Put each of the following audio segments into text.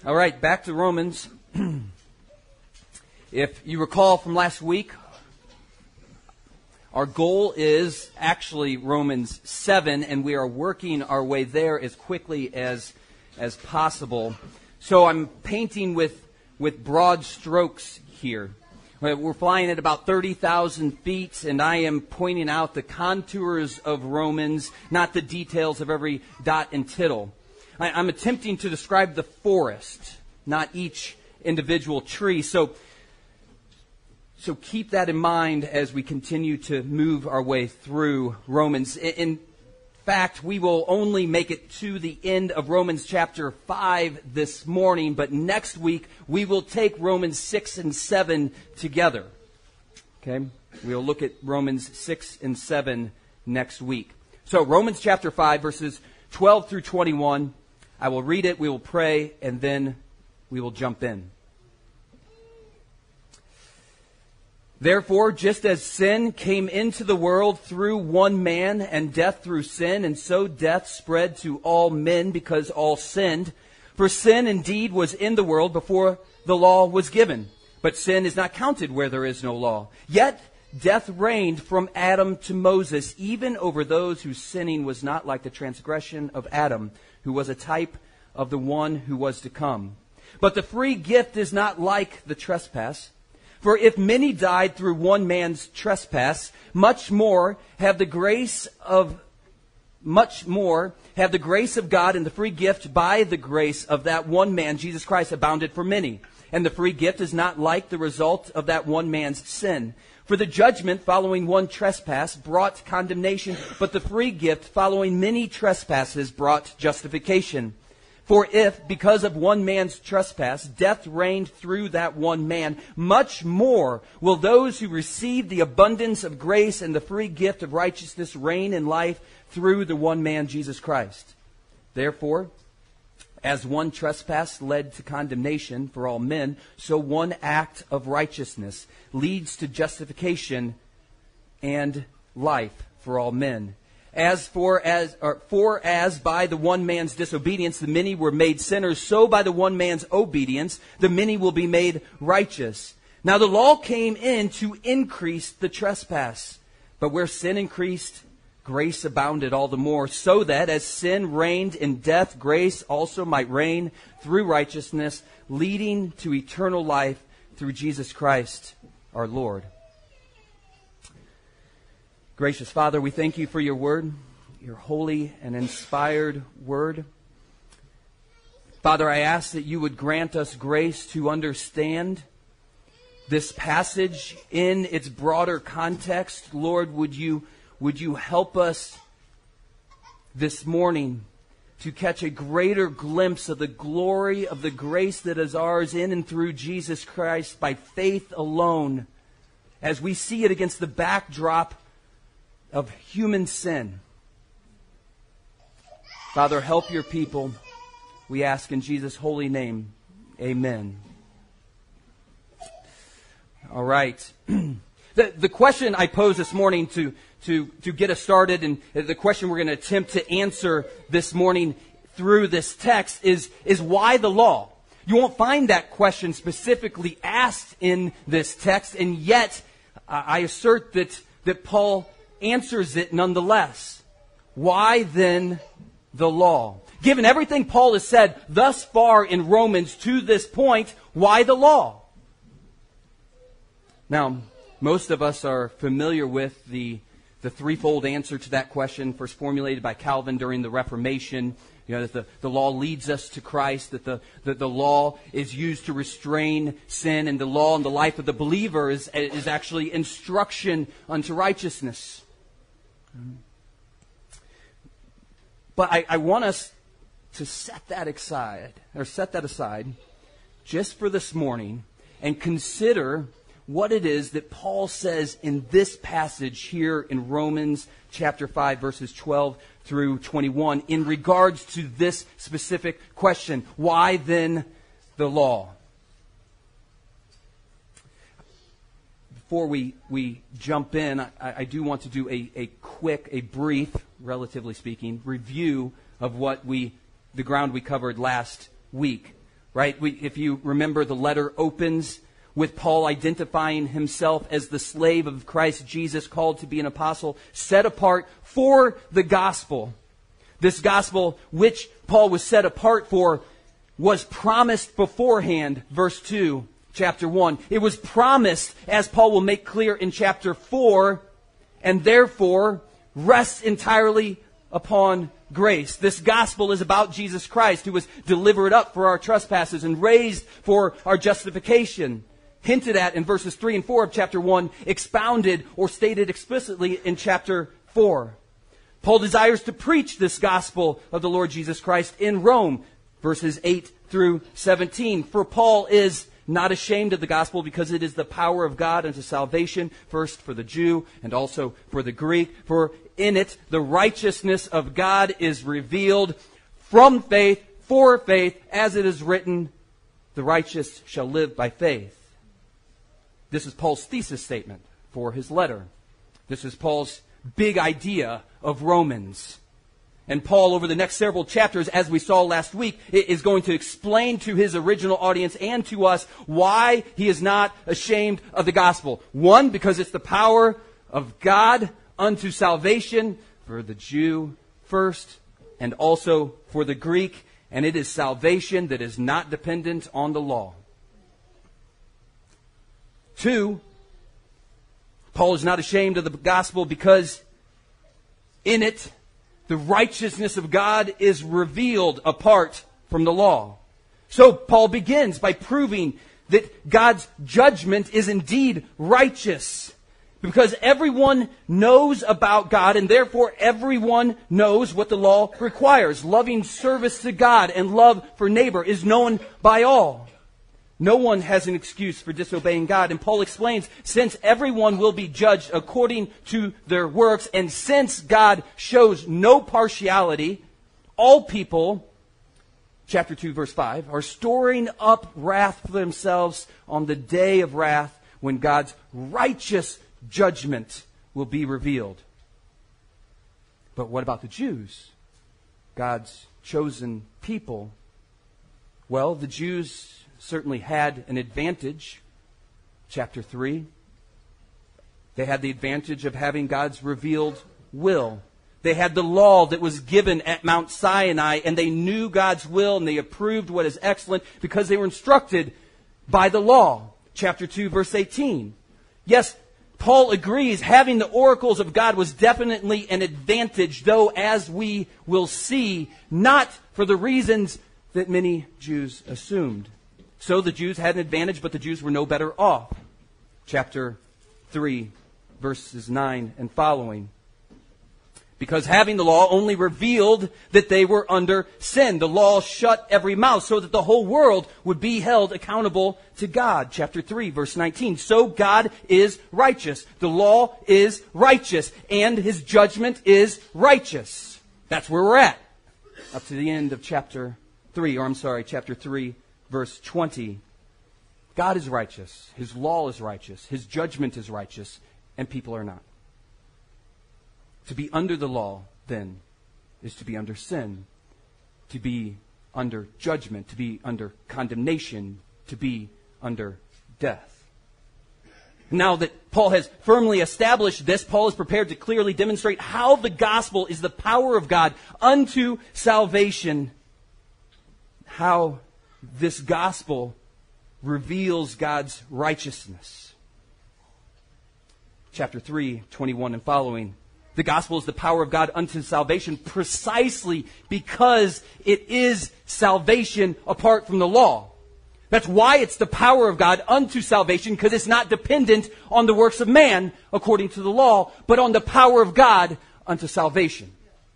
All right, back to Romans. If you recall from last week, our goal is actually Romans 7, and we are working our way there as quickly as possible. So I'm painting with broad strokes here. We're flying at about 30,000 feet, and I am pointing out the contours of Romans, not the details of every dot and tittle. I'm attempting to describe the forest, not each individual tree. So keep that in mind as we continue to move our way through Romans. In fact, we will only make it to the end of Romans chapter 5 this morning, but next week we will take Romans 6 and 7 together. Okay? We'll look at Romans 6 and 7 next week. So Romans chapter 5, verses 12 through 21. I will read it, we will pray, and then we will jump in. Therefore, just as sin came into the world through one man, and death through sin, and so death spread to all men because all sinned. For sin indeed was in the world before the law was given, but sin is not counted where there is no law. Yet death reigned from Adam to Moses, even over those whose sinning was not like the transgression of Adam, who was a type of the one who was to come. But the free gift is not like the trespass. For if many died through one man's trespass, much more have the grace of God and the free gift by the grace of that one man, Jesus Christ, abounded for many. And the free gift is not like the result of that one man's sin. For the judgment following one trespass brought condemnation, but the free gift following many trespasses brought justification. For if, because of one man's trespass, death reigned through that one man, much more will those who receive the abundance of grace and the free gift of righteousness reign in life through the one man, Jesus Christ. Therefore, as one trespass led to condemnation for all men, so one act of righteousness leads to justification and life for all men. For as by the one man's disobedience the many were made sinners, so by the one man's obedience the many will be made righteous. Now the law came in to increase the trespass, but where sin increased, grace abounded all the more, so that as sin reigned in death, grace also might reign through righteousness, leading to eternal life through Jesus Christ our Lord. Gracious Father, we thank you for your word, your holy and inspired word. Father, I ask that you would grant us grace to understand this passage in its broader context. Lord, would you help us this morning to catch a greater glimpse of the glory of the grace that is ours in and through Jesus Christ by faith alone, as we see it against the backdrop of human sin. Father, help your people. We ask in Jesus' holy name. Amen. All right. The question I posed this morning to get us started, and the question we're going to attempt to answer this morning through this text is why the law? You won't find that question specifically asked in this text, and yet I assert that Paul answers it nonetheless. Why then the law? Given everything Paul has said thus far in Romans to this point, why the law? Now, most of us are familiar with the threefold answer to that question, first formulated by Calvin during the Reformation. You know, that the law leads us to Christ, that the law is used to restrain sin, and the law in the life of the believer is actually instruction unto righteousness. But I want us to set that aside just for this morning and consider what it is that Paul says in this passage here in Romans chapter 5, verses 12 through 21 in regards to this specific question. Why then the law? Before we jump in, I do want to do a brief, relatively speaking, review of the ground we covered last week. right? If you remember, the letter opens with Paul identifying himself as the slave of Christ Jesus, called to be an apostle, set apart for the gospel. This gospel, which Paul was set apart for, was promised beforehand, verse 2, chapter 1. It was promised, as Paul will make clear in chapter 4, and therefore rests entirely upon grace. This gospel is about Jesus Christ, who was delivered up for our trespasses and raised for our justification. Hinted at in verses 3 and 4 of chapter 1, expounded or stated explicitly in chapter 4. Paul desires to preach this gospel of the Lord Jesus Christ in Rome, verses 8 through 17. For Paul is not ashamed of the gospel, because it is the power of God unto salvation, first for the Jew and also for the Greek. For in it the righteousness of God is revealed from faith for faith, as it is written, the righteous shall live by faith. This is Paul's thesis statement for his letter. This is Paul's big idea of Romans. And Paul, over the next several chapters, as we saw last week, is going to explain to his original audience and to us why he is not ashamed of the gospel. One, because it's the power of God unto salvation for the Jew first, and also for the Greek. And it is salvation that is not dependent on the law. 2, Paul is not ashamed of the gospel because in it the righteousness of God is revealed apart from the law. So Paul begins by proving that God's judgment is indeed righteous, because everyone knows about God, and therefore everyone knows what the law requires. Loving service to God and love for neighbor is known by all. No one has an excuse for disobeying God. And Paul explains, since everyone will be judged according to their works, and since God shows no partiality, all people, chapter 2, verse 5, are storing up wrath for themselves on the day of wrath, when God's righteous judgment will be revealed. But what about the Jews? God's chosen people. Well, the Jews certainly had an advantage. Chapter 3. They had the advantage of having God's revealed will. They had the law that was given at Mount Sinai, and they knew God's will, and they approved what is excellent because they were instructed by the law. Chapter 2, verse 18. Yes, Paul agrees having the oracles of God was definitely an advantage, though, as we will see, not for the reasons that many Jews assumed. So the Jews had an advantage, but the Jews were no better off. Chapter 3, verses 9 and following. Because having the law only revealed that they were under sin. The law shut every mouth so that the whole world would be held accountable to God. Chapter 3, verse 19. So God is righteous. The law is righteous. And His judgment is righteous. That's where we're at. Up to the end of chapter 3, verse 20. God is righteous. His law is righteous. His judgment is righteous. And people are not. To be under the law, then, is to be under sin. To be under judgment. To be under condemnation. To be under death. Now that Paul has firmly established this, Paul is prepared to clearly demonstrate how the gospel is the power of God unto salvation. How this gospel reveals God's righteousness. Chapter 3, 21 and following. The gospel is the power of God unto salvation precisely because it is salvation apart from the law. That's why it's the power of God unto salvation, because it's not dependent on the works of man according to the law, but on the power of God unto salvation.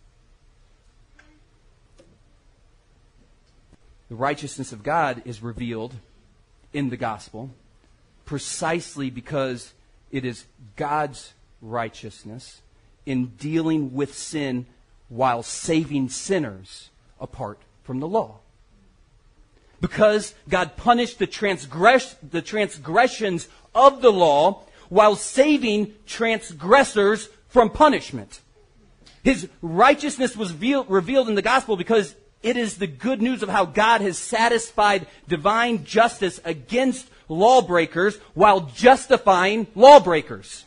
The righteousness of God is revealed in the gospel precisely because it is God's righteousness in dealing with sin while saving sinners apart from the law. Because God punished the transgressions of the law while saving transgressors from punishment. His righteousness was revealed in the gospel because It is the good news of how God has satisfied divine justice against lawbreakers while justifying lawbreakers.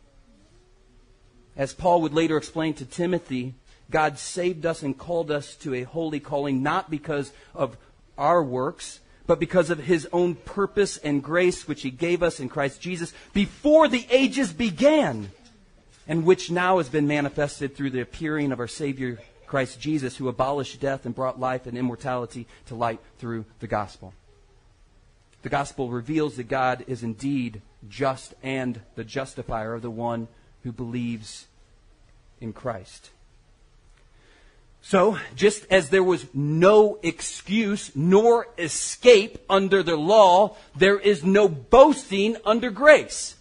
As Paul would later explain to Timothy, God saved us and called us to a holy calling not because of our works, but because of His own purpose and grace which He gave us in Christ Jesus before the ages began, and which now has been manifested through the appearing of our Savior Christ Jesus, who abolished death and brought life and immortality to light through the gospel. The gospel reveals that God is indeed just and the justifier of the one who believes in Christ. So, just as there was no excuse nor escape under the law, there is no boasting under grace.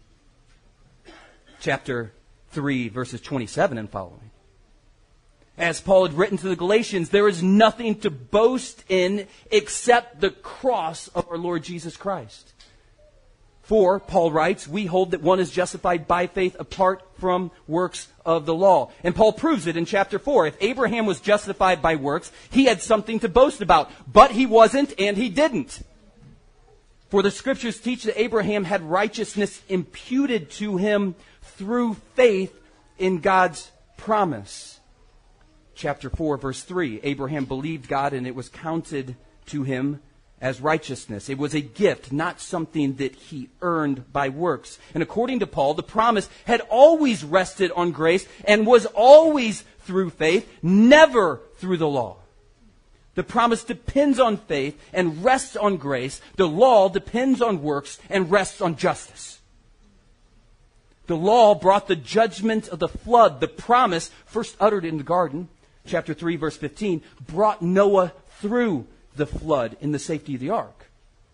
Chapter 3, verses 27 and following. As Paul had written to the Galatians, there is nothing to boast in except the cross of our Lord Jesus Christ. For, Paul writes, we hold that one is justified by faith apart from works of the law. And Paul proves it in chapter 4. If Abraham was justified by works, he had something to boast about. But he wasn't, and he didn't. For the Scriptures teach that Abraham had righteousness imputed to him through faith in God's promise. Chapter 4, verse 3. Abraham believed God, and it was counted to him as righteousness. It was a gift, not something that he earned by works. And according to Paul, the promise had always rested on grace and was always through faith, never through the law. The promise depends on faith and rests on grace. The law depends on works and rests on justice. The law brought the judgment of the flood. The promise, first uttered in the garden, chapter 3, verse 15, brought Noah through the flood in the safety of the ark.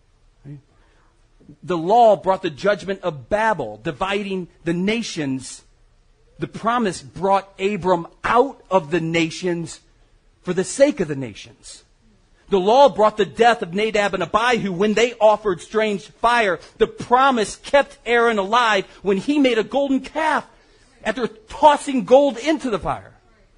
The law brought the judgment of Babel, dividing the nations. The promise brought Abram out of the nations for the sake of the nations. The law brought the death of Nadab and Abihu when they offered strange fire. The promise kept Aaron alive when he made a golden calf after tossing gold into the fire.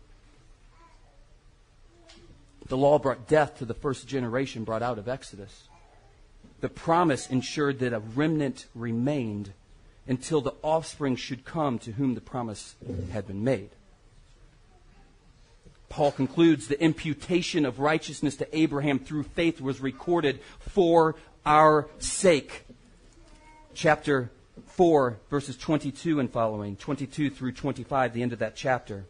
The law brought death to the first generation brought out of Exodus. The promise ensured that a remnant remained until the offspring should come to whom the promise had been made. Paul concludes the imputation of righteousness to Abraham through faith was recorded for our sake. Chapter 4, verses 22 and following, 22 through 25, the end of that chapter.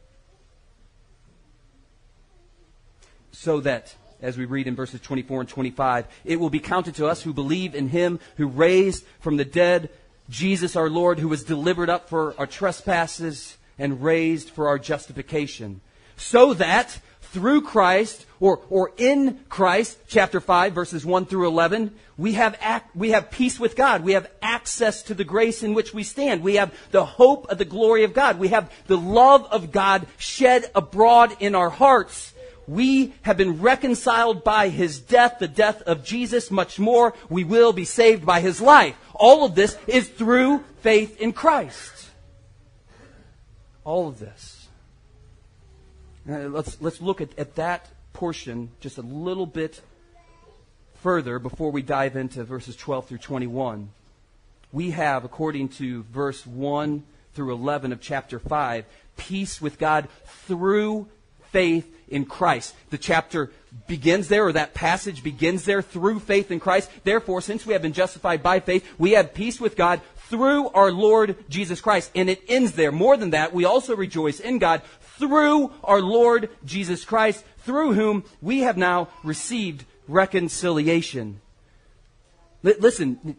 So that, as we read in verses 24 and 25, it will be counted to us who believe in Him who raised from the dead Jesus our Lord, who was delivered up for our trespasses and raised for our justification. So that through Christ, or in Christ, chapter 5, verses 1 through 11, we have peace with God. We have access to the grace in which we stand. We have the hope of the glory of God. We have the love of God shed abroad in our hearts. We have been reconciled by His death, the death of Jesus. Much more, we will be saved by His life. All of this is through faith in Christ. All of this. Let's look at that portion just a little bit further before we dive into verses 12 through 21. We have, according to verse 1 through 11 of chapter 5, peace with God through faith in Christ. The chapter begins there, or that passage begins there, through faith in Christ. Therefore, since we have been justified by faith, we have peace with God through our Lord Jesus Christ. And it ends there. More than that, we also rejoice in God through our Lord Jesus Christ, through whom we have now received reconciliation. Listen,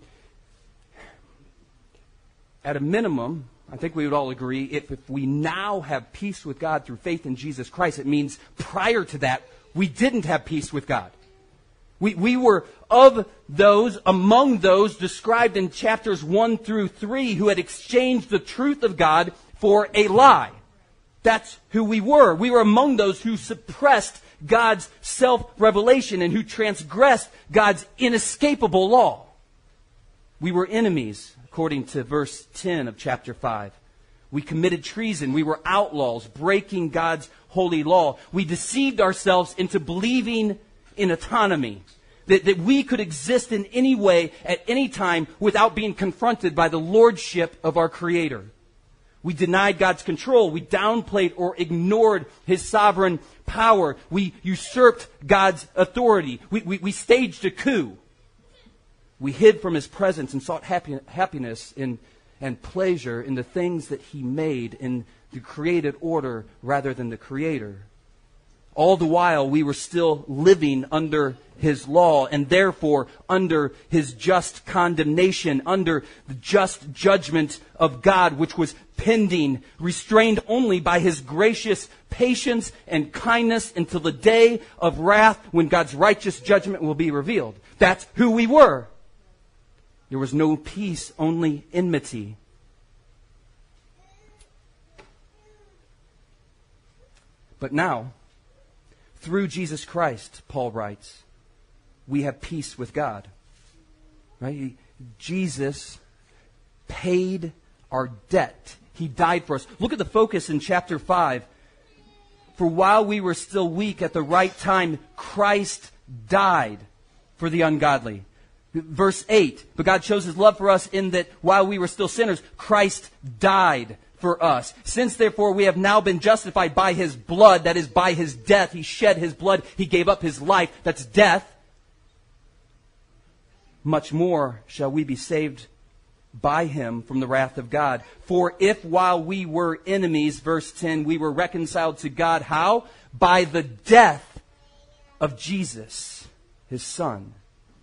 at a minimum, I think we would all agree, if we now have peace with God through faith in Jesus Christ, it means prior to that, we didn't have peace with God. We were among those described in chapters 1 through 3 who had exchanged the truth of God for a lie. That's who we were. We were among those who suppressed God's self-revelation and who transgressed God's inescapable law. We were enemies, according to verse 10 of chapter 5. We committed treason. We were outlaws, breaking God's holy law. We deceived ourselves into believing in autonomy, that we could exist in any way at any time without being confronted by the lordship of our Creator. We denied God's control. We downplayed or ignored His sovereign power. We usurped God's authority. We staged a coup. We hid from His presence and sought happiness and pleasure in the things that He made in the created order rather than the Creator. All the while, we were still living under His law and therefore under His just condemnation, under the just judgment of God, which was pending, restrained only by His gracious patience and kindness until the day of wrath when God's righteous judgment will be revealed. That's who we were. There was no peace, only enmity. But now, through Jesus Christ, Paul writes, we have peace with God. Right? Jesus paid our debt. He died for us. Look at the focus in chapter 5. For while we were still weak, at the right time, Christ died for the ungodly. Verse 8, but God shows His love for us in that while we were still sinners, Christ died for us. Since therefore we have now been justified by His blood, that is by His death, He shed His blood, He gave up His life, that's death, much more shall we be saved by Him from the wrath of God. For if while we were enemies, verse 10, we were reconciled to God, how? By the death of Jesus, His Son.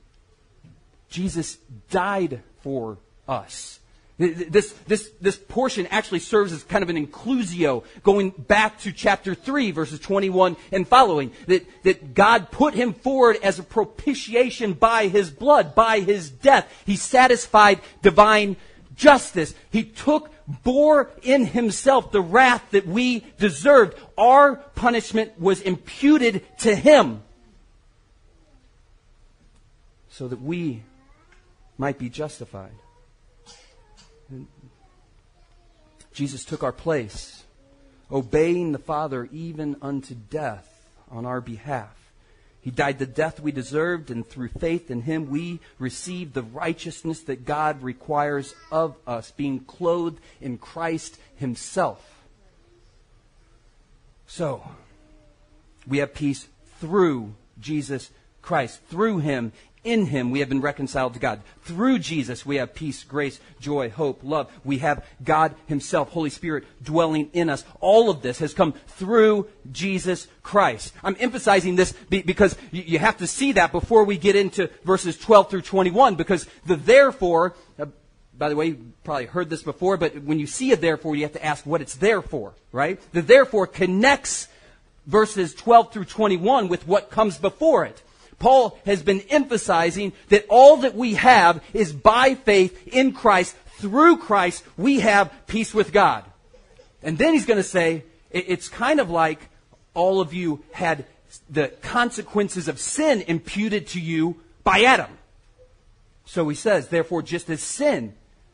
Jesus died for us. This portion actually serves as kind of an inclusio, going back to chapter 3, verses 21 and following, that God put Him forward as a propitiation by His blood, by His death. He satisfied divine justice. He bore in Himself the wrath that we deserved. Our punishment was imputed to Him so that we might be justified. Jesus took our place, obeying the Father even unto death on our behalf. He died the death we deserved, and through faith in Him we receive the righteousness that God requires of us, being clothed in Christ Himself. So, we have peace through Jesus Christ. Through Him, in Him, we have been reconciled to God. Through Jesus, we have peace, grace, joy, hope, love. We have God Himself, Holy Spirit, dwelling in us. All of this has come through Jesus Christ. I'm emphasizing this because you have to see that before we get into verses 12 through 21, because the therefore, by the way, you probably heard this before, but when you see a therefore, you have to ask what it's there for, right? The therefore connects verses 12 through 21 with what comes before it. Paul has been emphasizing that all that we have is by faith in Christ. Through Christ, we have peace with God. And then he's going to say, it's kind of like all of you had the consequences of sin imputed to you by Adam. So he says, therefore, just as sin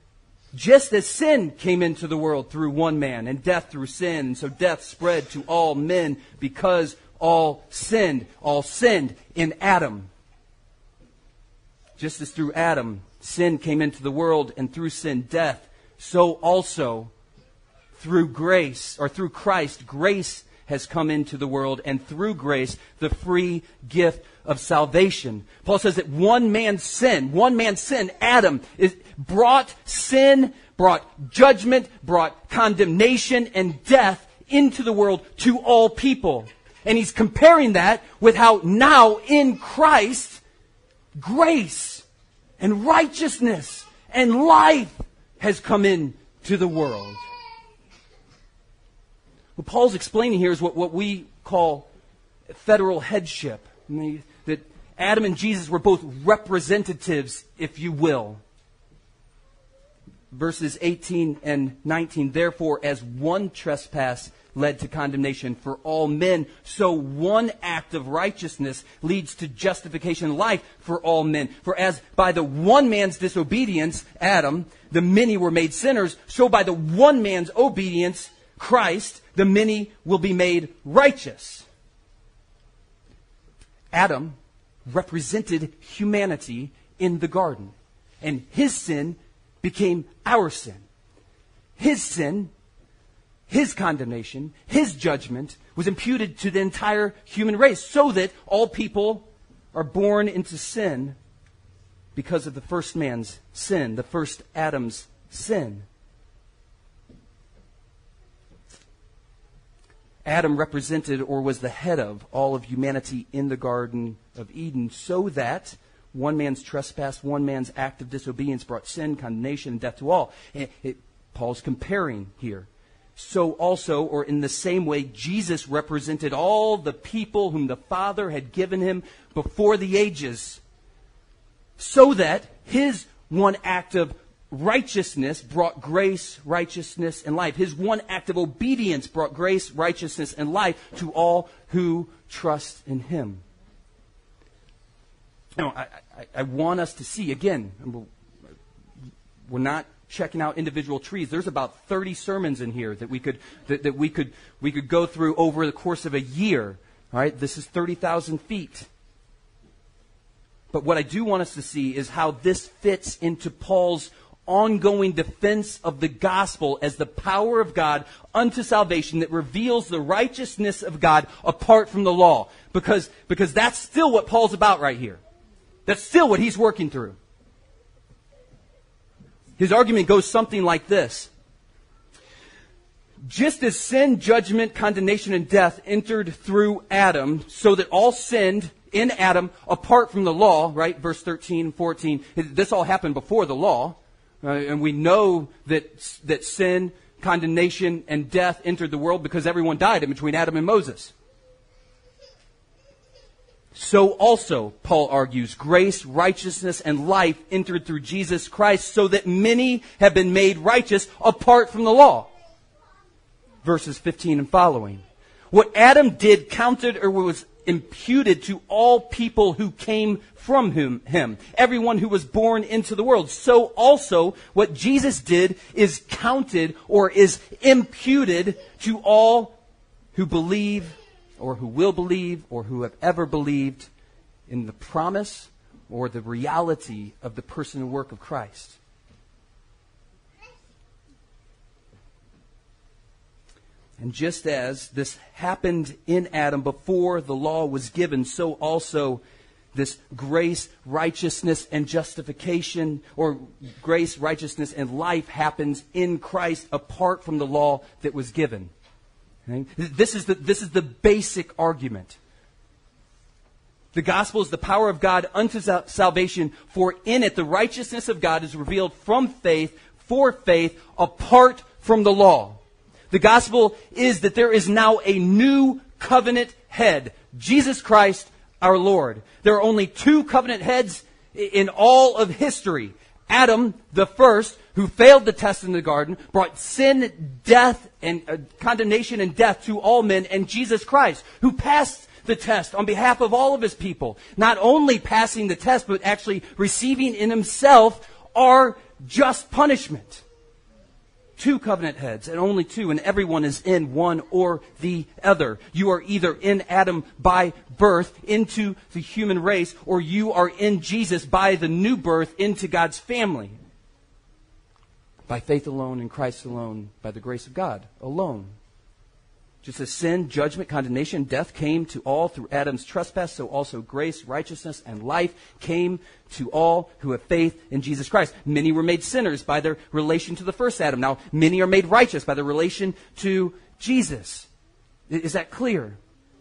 came into the world through one man, and death through sin, and so death spread to all men because all sinned in Adam. Just as through Adam, sin came into the world, and through sin, death, so also through grace, or through Christ, grace has come into the world, and through grace, the free gift of salvation. Paul says that one man's sin, Adam, brought sin, brought judgment, brought condemnation and death into the world to all people. And he's comparing that with how now in Christ, grace and righteousness and life has come into the world. What Paul's explaining here is what we call federal headship. That Adam and Jesus were both representatives, if you will. Verses 18 and 19, therefore, as one trespass led to condemnation for all men. So one act of righteousness leads to justification and life for all men. For as by the one man's disobedience, Adam, the many were made sinners, so by the one man's obedience, Christ, the many will be made righteous. Adam represented humanity in the garden, and his sin became our sin. His sin, his condemnation, his judgment was imputed to the entire human race so that all people are born into sin because of the first man's sin, the first Adam's sin. Adam represented or was the head of all of humanity in the Garden of Eden so that one man's trespass, one man's act of disobedience brought sin, condemnation, and death to all. Paul's comparing here. So also, or in the same way, Jesus represented all the people whom the Father had given him before the ages so that his one act of righteousness brought grace, righteousness, and life. His one act of obedience brought grace, righteousness, and life to all who trust in him. Now, I want us to see, again, we're not checking out individual trees. There's about 30 sermons in here that we could go through over the course of a year. All right, this is 30,000 feet. But what I do want us to see is how this fits into Paul's ongoing defense of the gospel as the power of God unto salvation that reveals the righteousness of God apart from the law. Because that's still what Paul's about right here. That's still what he's working through. His argument goes something like this. Just as sin, judgment, condemnation, and death entered through Adam, so that all sinned in Adam apart from the law, right? Verse 13 and 14. This all happened before the law. And we know that sin, condemnation, and death entered the world because everyone died in between Adam and Moses. So also, Paul argues, grace, righteousness, and life entered through Jesus Christ so that many have been made righteous apart from the law. Verses 15 and following. What Adam did counted or was imputed to all people who came from him, everyone who was born into the world. So also what Jesus did is counted or is imputed to all who believe or who will believe or who have ever believed in the promise or the reality of the person and work of Christ. And just as this happened in Adam before the law was given, so also this grace, righteousness, and justification, or grace, righteousness, and life happens in Christ apart from the law that was given. Okay? This is the basic argument. The gospel is the power of God unto salvation, for in it the righteousness of God is revealed from faith, for faith, apart from the law. The gospel is that there is now a new covenant head, Jesus Christ our Lord. There are only two covenant heads in all of history. Adam, the first, who failed the test in the garden, brought sin, death, and condemnation and death to all men, and Jesus Christ, who passed the test on behalf of all of his people. Not only passing the test, but actually receiving in himself our just punishment. Two covenant heads, and only two, and everyone is in one or the other. You are either in Adam by birth into the human race, or you are in Jesus by the new birth into God's family. By faith alone, in Christ alone, by the grace of God alone. Just as sin, judgment, condemnation, death came to all through Adam's trespass, so also grace, righteousness, and life came to all who have faith in Jesus Christ. Many were made sinners by their relation to the first Adam. Now, many are made righteous by their relation to Jesus. Is that clear?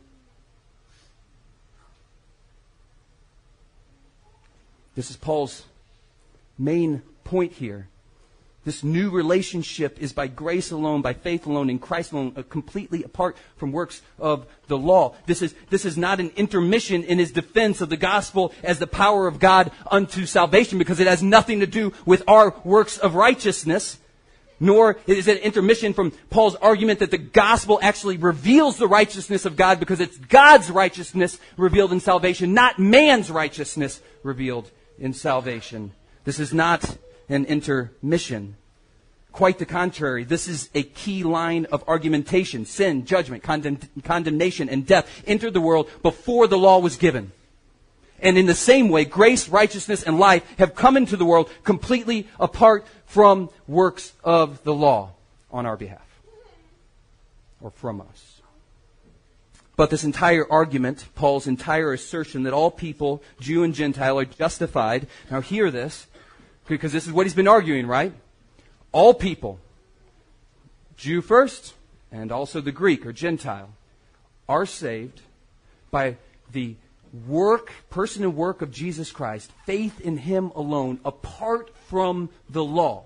This is Paul's main point here. This new relationship is by grace alone, by faith alone, in Christ alone, completely apart from works of the law. This is not an intermission in his defense of the gospel as the power of God unto salvation, because it has nothing to do with our works of righteousness. Nor is it an intermission from Paul's argument that the gospel actually reveals the righteousness of God because it's God's righteousness revealed in salvation, not man's righteousness revealed in salvation. This is not an intermission. Quite the contrary. This is a key line of argumentation. Sin, judgment, condemnation, and death entered the world before the law was given. And in the same way, grace, righteousness, and life have come into the world completely apart from works of the law on our behalf, or from us. But this entire argument, Paul's entire assertion that all people, Jew and Gentile, are justified. Now hear this, because this is what he's been arguing, right? All people, Jew first, and also the Greek or Gentile, are saved by the person and work of Jesus Christ, faith in Him alone, apart from the law.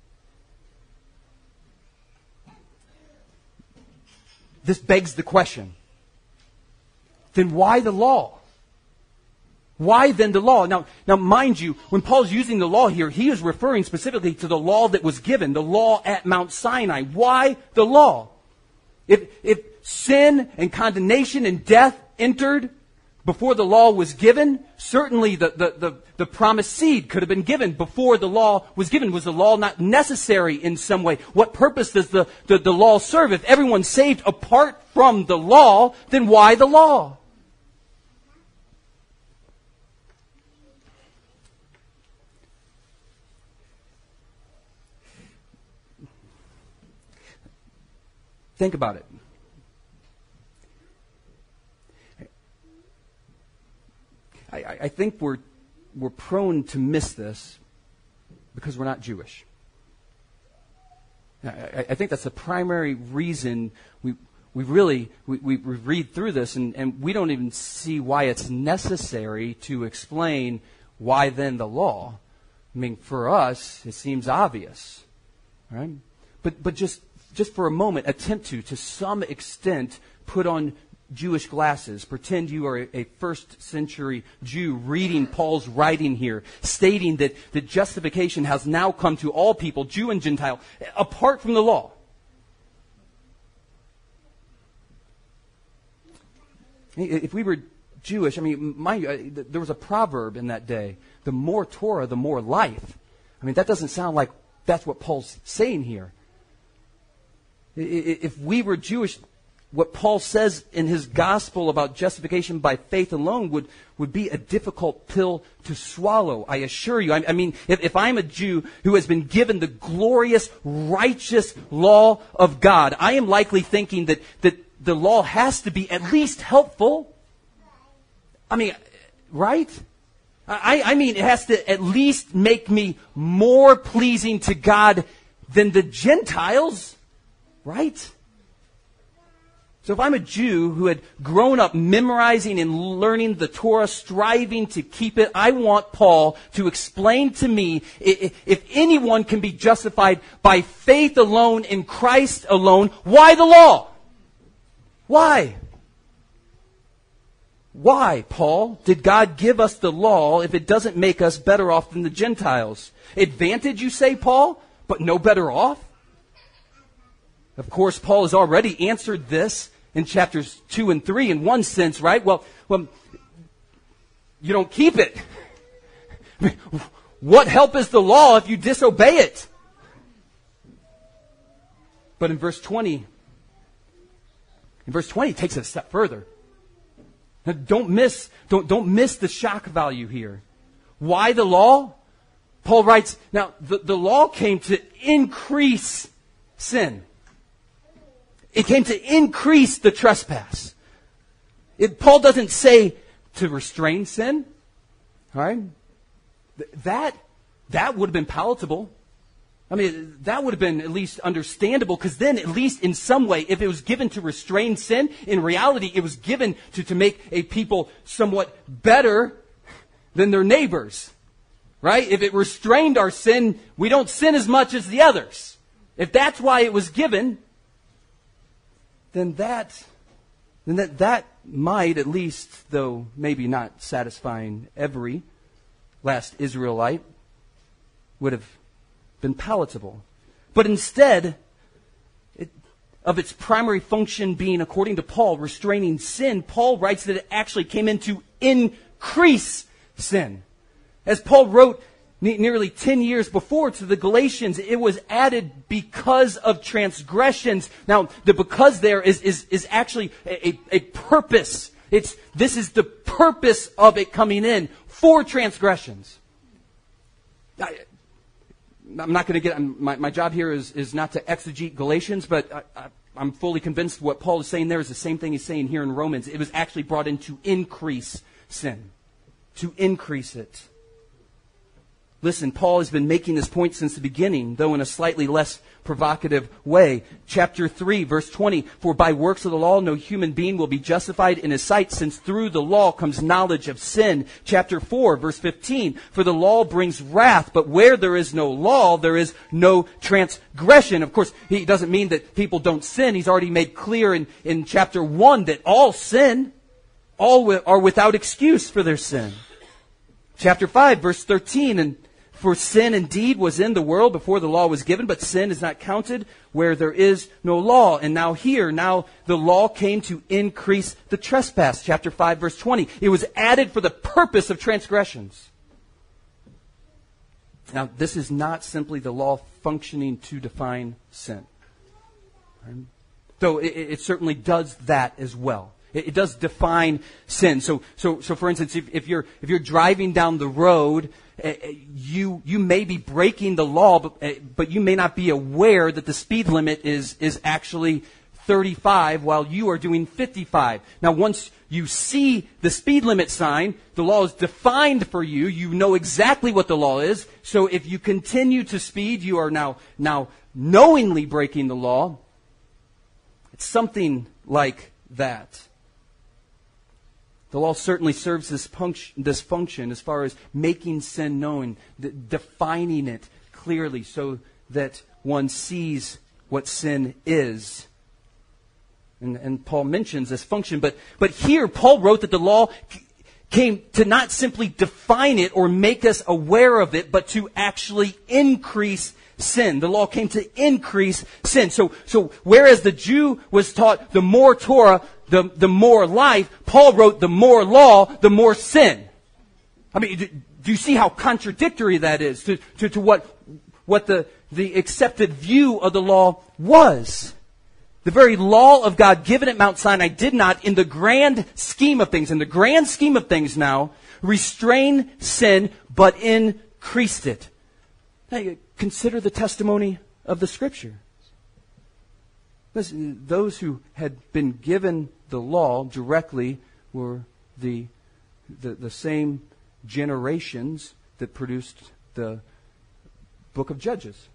This begs the question, then why the law? Why then the law? Now mind you, when Paul's using the law here, he is referring specifically to the law that was given, the law at Mount Sinai. Why the law? If sin and condemnation and death entered before the law was given, certainly the promised seed could have been given before the law was given. Was the law not necessary in some way? What purpose does the law serve? If everyone's saved apart from the law, then why the law? Think about it. I think we're prone to miss this because we're not Jewish. I think that's the primary reason we read through this and we don't even see why it's necessary to explain why then the law. I mean, for us, it seems obvious, right? But just for a moment, attempt to some extent, put on Jewish glasses. Pretend you are a first century Jew reading Paul's writing here, stating that justification has now come to all people, Jew and Gentile, apart from the law. If we were Jewish, I mean, mind you, there was a proverb in that day, the more Torah, the more life. I mean, that doesn't sound like that's what Paul's saying here. If we were Jewish, what Paul says in his gospel about justification by faith alone would be a difficult pill to swallow, I assure you. I mean, if I'm a Jew who has been given the glorious, righteous law of God, I am likely thinking that the law has to be at least helpful. I mean, right? I mean, it has to at least make me more pleasing to God than the Gentiles, right? So if I'm a Jew who had grown up memorizing and learning the Torah, striving to keep it, I want Paul to explain to me if anyone can be justified by faith alone in Christ alone, why the law? Why? Why, Paul, did God give us the law if it doesn't make us better off than the Gentiles? Advantage, you say, Paul, but no better off? Of course, Paul has already answered this in chapters 2 and 3 in one sense, right? Well, you don't keep it. What help is the law if you disobey it? But in verse 20, it takes it a step further. Now, don't miss the shock value here. Why the law? Paul writes, now, the law came to increase sin. It came to increase the trespass. Paul doesn't say to restrain sin. All right? That would have been palatable. I mean, that would have been at least understandable, because then, at least in some way, if it was given to restrain sin, in reality, it was given to make a people somewhat better than their neighbors. Right? If it restrained our sin, we don't sin as much as the others. If that's why it was given, then that might, at least, though maybe not satisfying every last Israelite, would have been palatable. But instead of its primary function being, according to Paul, restraining sin, Paul writes that it actually came in to increase sin. As Paul wrote nearly 10 years before to the Galatians, it was added because of transgressions. Now, the because there is actually a purpose. This is the purpose of it coming in, for transgressions. I'm not going to get, my job here is not to exegete Galatians, but I'm fully convinced what Paul is saying there is the same thing he's saying here in Romans. It was actually brought in to increase sin, to increase it. Listen, Paul has been making this point since the beginning, though in a slightly less provocative way. Chapter 3, verse 20, for by works of the law no human being will be justified in his sight, since through the law comes knowledge of sin. Chapter 4, verse 15, for the law brings wrath, but where there is no law, there is no transgression. Of course, he doesn't mean that people don't sin. He's already made clear in chapter 1 that all sin, all are without excuse for their sin. Chapter 5, verse 13, and for sin indeed was in the world before the law was given, but sin is not counted where there is no law. And now the law came to increase the trespass. Chapter 5, verse 20. It was added for the purpose of transgressions. Now, this is not simply the law functioning to define sin. Though it certainly does that as well. It does define sin. So for instance, if you're driving down the road, you may be breaking the law, but you may not be aware that the speed limit is actually 35 while you are doing 55. Now, once you see the speed limit sign, the law is defined for you. You know exactly what the law is. So if you continue to speed, you are now knowingly breaking the law. It's something like that. The law certainly serves this function as far as making sin known, defining it clearly so that one sees what sin is. And Paul mentions this function. But here, Paul wrote that the law came to not simply define it or make us aware of it, but to actually increase sin. The law came to increase sin. So whereas the Jew was taught the more Torah, the more life, Paul wrote the more law, the more sin. I mean, do you see how contradictory that is to what the accepted view of the law was? The very law of God given at Mount Sinai did not, in the grand scheme of things, now, restrain sin, but increased it. Now, consider the testimony of the Scripture. Listen, those who had been given the law directly were the same generations that produced the book of Judges.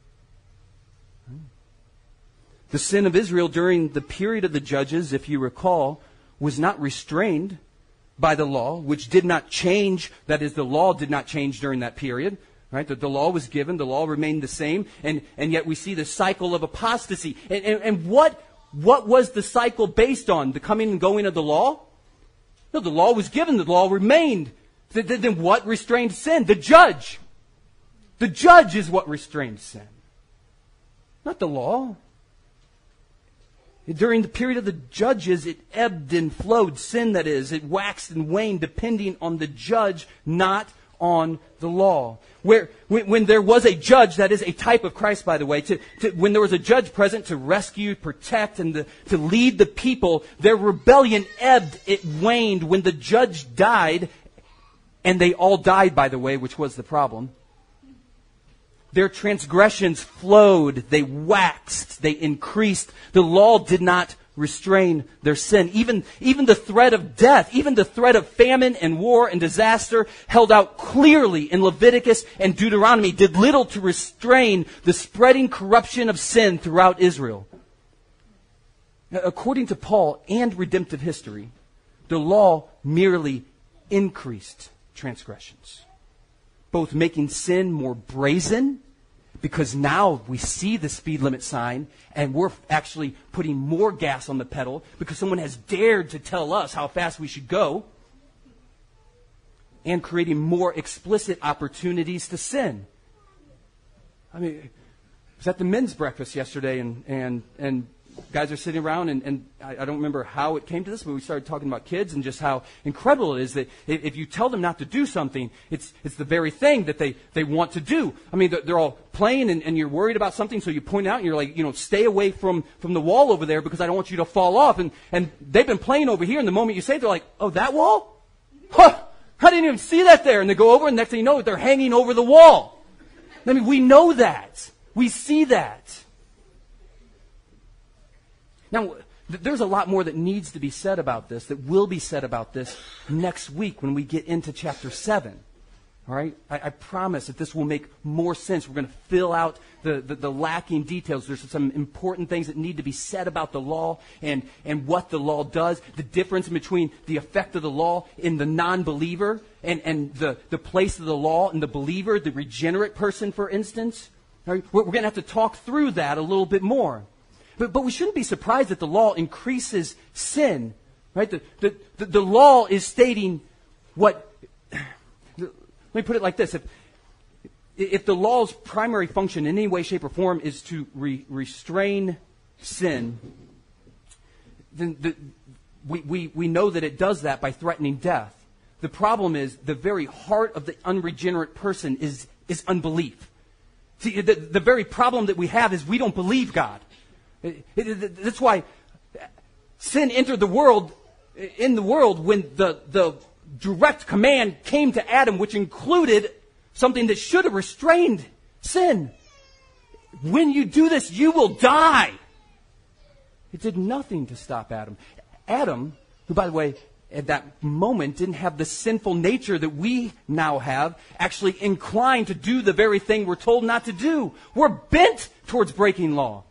The sin of Israel during the period of the Judges, if you recall, was not restrained by the law, which did not change. That is, the law did not change during that period. Right? The law was given, the law remained the same, and yet we see the cycle of apostasy. And what was the cycle based on? The coming and going of the law? No, the law was given, the law remained. Then what restrained sin? The judge. The judge is what restrained sin. Not the law. During the period of the Judges, it ebbed and flowed. Sin, that is, it waxed and waned depending on the judge, not on the law. When there was a judge, that is a type of Christ, by the way, when there was a judge present to rescue, protect, and to lead the people, their rebellion ebbed, it waned. When the judge died, and they all died, by the way, which was the problem, their transgressions flowed, they waxed, they increased. The law did not restrain their sin. Even the threat of death, even the threat of famine and war and disaster held out clearly in Leviticus and Deuteronomy did little to restrain the spreading corruption of sin throughout Israel. Now, according to Paul and redemptive history, the law merely increased transgressions, both making sin more brazen, because now we see the speed limit sign and we're actually putting more gas on the pedal because someone has dared to tell us how fast we should go, and creating more explicit opportunities to sin. I mean, was at the men's breakfast yesterday, and guys are sitting around, and I don't remember how it came to this, but we started talking about kids and just how incredible it is that if you tell them not to do something, it's the very thing that they want to do. I mean, they're all playing, and you're worried about something, so you point out, and you're like, stay away from the wall over there because I don't want you to fall off. And they've been playing over here, and the moment you say it, they're like, oh, that wall? Huh, I didn't even see that there. And they go over, and next thing you know, they're hanging over the wall. I mean, we know that. We see that. Now, there's a lot more that needs to be said about this, that will be said about this next week when we get into chapter 7. All right? I promise that this will make more sense. We're going to fill out the lacking details. There's some important things that need to be said about the law and what the law does, the difference between the effect of the law in the non-believer and the place of the law in the believer, the regenerate person, for instance. All right? We're going to have to talk through that a little bit more. But we shouldn't be surprised that the law increases sin, right? The law is stating what. Let me put it like this: if the law's primary function in any way, shape, or form is to restrain sin, then we know that it does that by threatening death. The problem is the very heart of the unregenerate person is unbelief. See, the very problem that we have is we don't believe God. That's why sin entered the world when the direct command came to Adam, which included something that should have restrained sin. When you do this, you will die. It did nothing to stop Adam. Adam, who, by the way, at that moment didn't have the sinful nature that we now have, actually inclined to do the very thing we're told not to do. We're bent towards breaking law.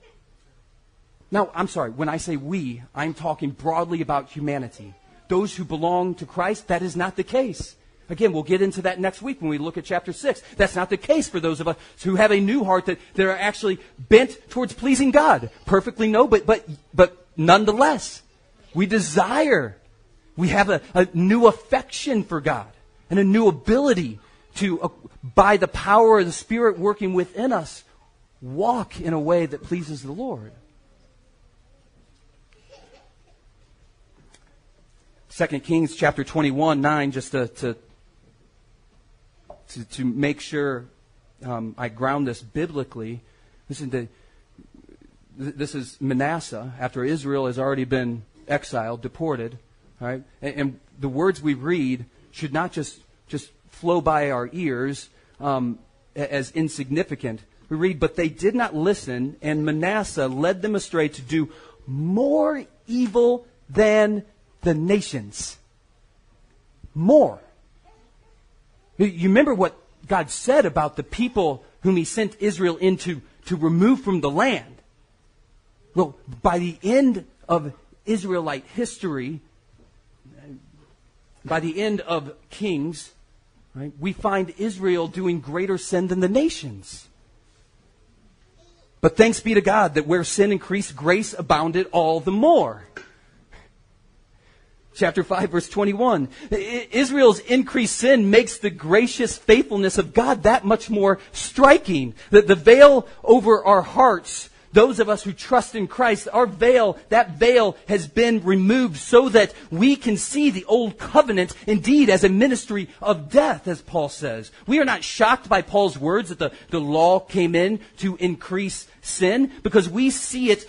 Now, I'm sorry, when I say we, I'm talking broadly about humanity. Those who belong to Christ, that is not the case. Again, we'll get into that next week when we look at chapter 6. That's not the case for those of us who have a new heart that are actually bent towards pleasing God. Perfectly no, but nonetheless, we desire, we have a new affection for God and a new ability to, by the power of the Spirit working within us, walk in a way that pleases the Lord. 2 Kings chapter 21:9, just to make sure I ground this biblically. Listen, this is Manasseh after Israel has already been exiled, deported. All right, and the words we read should not just flow by our ears as insignificant. We read, but they did not listen, and Manasseh led them astray to do more evil than the nations. More. You remember what God said about the people whom He sent Israel into to remove from the land. Well, by the end of Israelite history, by the end of Kings, right, we find Israel doing greater sin than the nations. But thanks be to God that where sin increased, grace abounded all the more. Chapter 5, verse 21. Israel's increased sin makes the gracious faithfulness of God that much more striking. The veil over our hearts, those of us who trust in Christ, that veil has been removed so that we can see the old covenant indeed as a ministry of death, as Paul says. We are not shocked by Paul's words that the law came in to increase sin, because we see it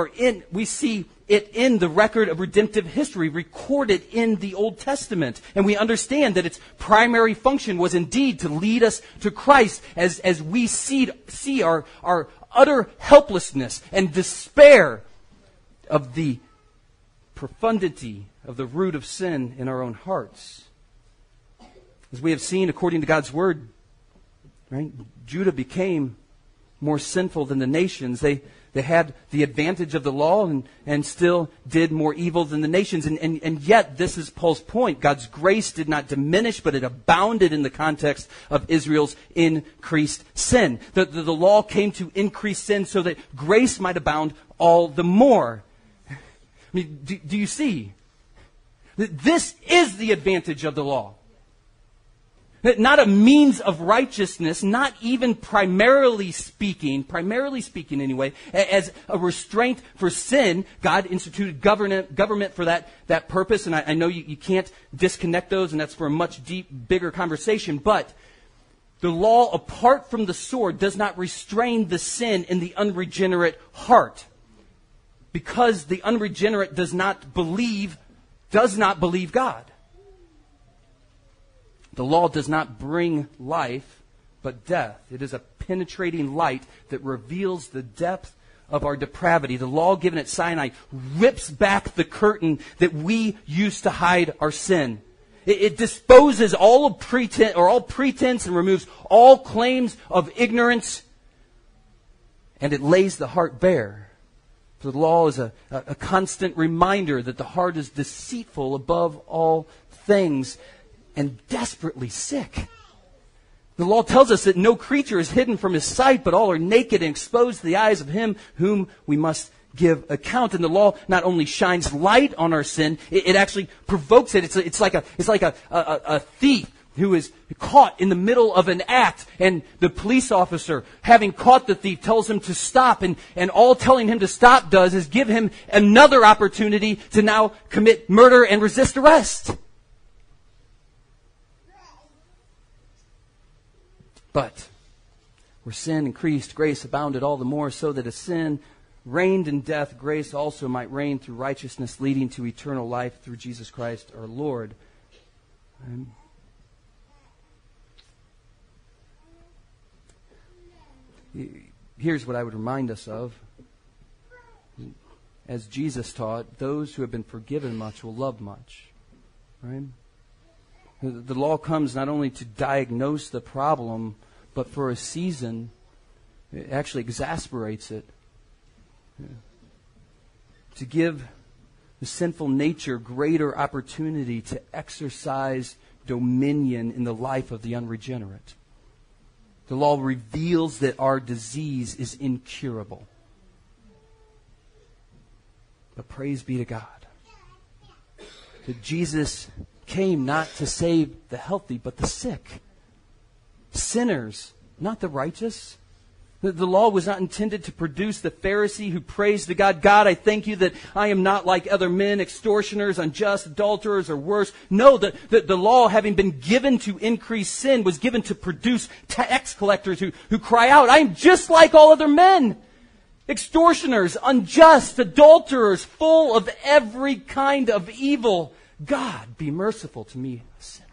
in the record of redemptive history recorded in the Old Testament. And we understand that its primary function was indeed to lead us to Christ as we see our utter helplessness and despair of the profundity of the root of sin in our own hearts. As we have seen according to God's Word, right, Judah became more sinful than the nations. They had the advantage of the law and still did more evil than the nations. And yet, this is Paul's point. God's grace did not diminish, but it abounded in the context of Israel's increased sin. The law came to increase sin so that grace might abound all the more. I mean, do you see? This is the advantage of the law. Not a means of righteousness, not even primarily speaking anyway, as a restraint for sin. God instituted government for that purpose, and I know you can't disconnect those, and that's for a much bigger conversation, but the law, apart from the sword, does not restrain the sin in the unregenerate heart. Because the unregenerate does not believe God. The law does not bring life, but death. It is a penetrating light that reveals the depth of our depravity. The law given at Sinai rips back the curtain that we use to hide our sin. It disposes all pretense and removes all claims of ignorance, and it lays the heart bare. For the law is a constant reminder that the heart is deceitful above all things and desperately sick. The law tells us that no creature is hidden from His sight, but all are naked and exposed to the eyes of Him whom we must give account. And the law not only shines light on our sin, it actually provokes it. It's like a thief who is caught in the middle of an act, and the police officer, having caught the thief, tells him to stop, and all telling him to stop does is give him another opportunity to now commit murder and resist arrest. But where sin increased, grace abounded all the more, so that as sin reigned in death, grace also might reign through righteousness, leading to eternal life through Jesus Christ our Lord. Here's what I would remind us of. As Jesus taught, those who have been forgiven much will love much. Right? The law comes not only to diagnose the problem, but for a season, it actually exasperates it. To give the sinful nature greater opportunity to exercise dominion in the life of the unregenerate. The law reveals that our disease is incurable. But praise be to God that Jesus came not to save the healthy, but the sick. Sinners, not the righteous. The law was not intended to produce the Pharisee who prays to God, God, I thank you that I am not like other men, extortioners, unjust, adulterers, or worse. No, the law, having been given to increase sin, was given to produce tax collectors who cry out, I am just like all other men. Extortioners, unjust, adulterers, full of every kind of evil. God, be merciful to me, a sinner.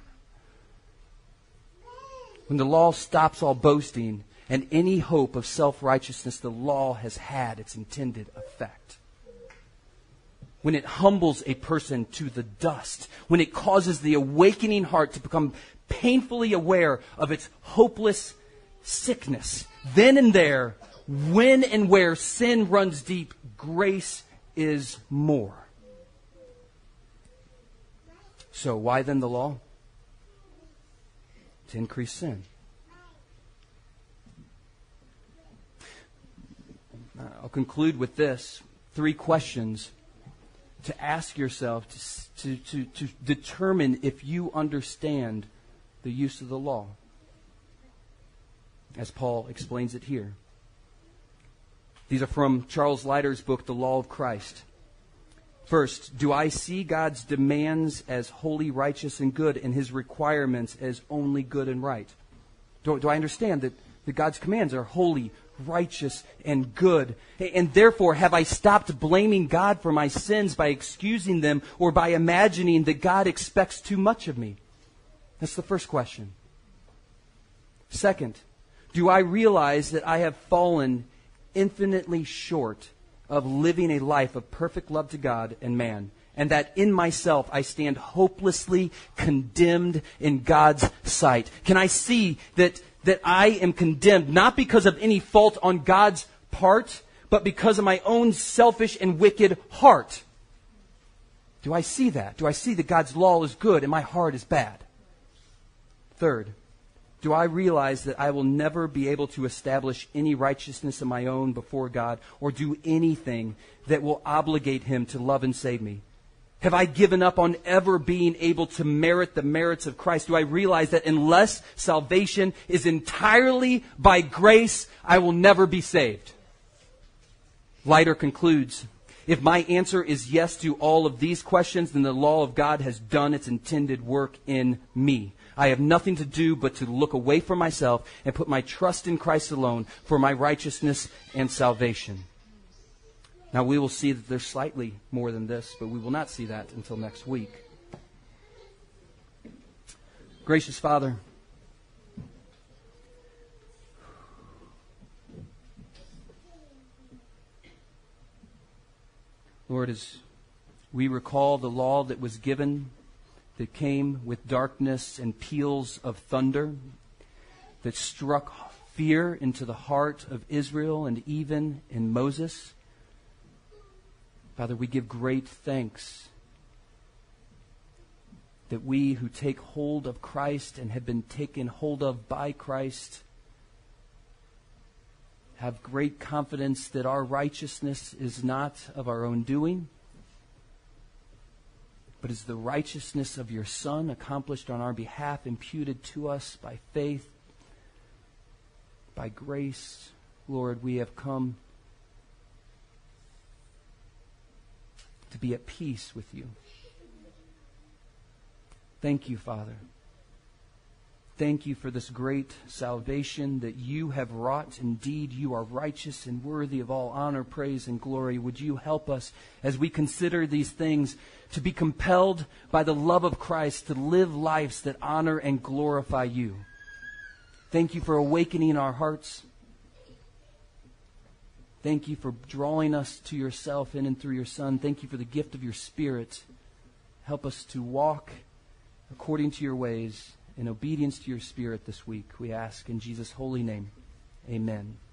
When the law stops all boasting and any hope of self-righteousness, the law has had its intended effect. When it humbles a person to the dust, when it causes the awakening heart to become painfully aware of its hopeless sickness, then and there, when and where sin runs deep, grace is more. So why then the law? To increase sin. I'll conclude with this. 3 questions to ask yourself to determine if you understand the use of the law, as Paul explains it here. These are from Charles Leiter's book, The Law of Christ. First, do I see God's demands as holy, righteous, and good, and His requirements as only good and right? Do I understand that God's commands are holy, righteous, and good? And therefore, have I stopped blaming God for my sins by excusing them or by imagining that God expects too much of me? That's the first question. Second, do I realize that I have fallen infinitely short of living a life of perfect love to God and man, and that in myself I stand hopelessly condemned in God's sight? Can I see that I am condemned not because of any fault on God's part, but because of my own selfish and wicked heart? Do I see that? Do I see that God's law is good and my heart is bad? Third, do I realize that I will never be able to establish any righteousness of my own before God or do anything that will obligate Him to love and save me? Have I given up on ever being able to merit the merits of Christ? Do I realize that unless salvation is entirely by grace, I will never be saved? Leiter concludes, if my answer is yes to all of these questions, then the law of God has done its intended work in me. I have nothing to do but to look away from myself and put my trust in Christ alone for my righteousness and salvation. Now we will see that there's slightly more than this, but we will not see that until next week. Gracious Father, Lord, as we recall the law that was given, that came with darkness and peals of thunder, that struck fear into the heart of Israel and even in Moses, Father, we give great thanks that we who take hold of Christ and have been taken hold of by Christ have great confidence that our righteousness is not of our own doing, but is the righteousness of your Son accomplished on our behalf, imputed to us by faith, by grace. Lord, we have come to be at peace with you. Thank you, Father. Thank you for this great salvation that you have wrought. Indeed, you are righteous and worthy of all honor, praise, and glory. Would you help us as we consider these things to be compelled by the love of Christ to live lives that honor and glorify you. Thank you for awakening our hearts. Thank you for drawing us to yourself in and through your Son. Thank you for the gift of your Spirit. Help us to walk according to your ways in obedience to your Spirit this week. We ask in Jesus' holy name. Amen.